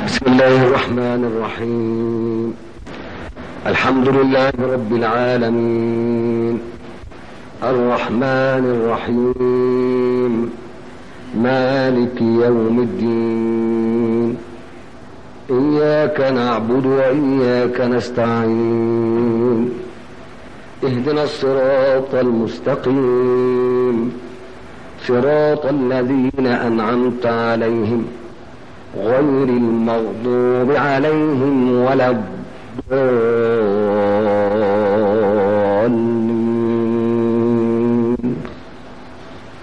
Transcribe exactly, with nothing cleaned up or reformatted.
بسم الله الرحمن الرحيم. الحمد لله رب العالمين، الرحمن الرحيم، مالك يوم الدين. إياك نعبد وإياك نستعين، اهدنا الصراط المستقيم، صراط الذين أنعمت عليهم غير المغضوب عليهم ولا الضالين.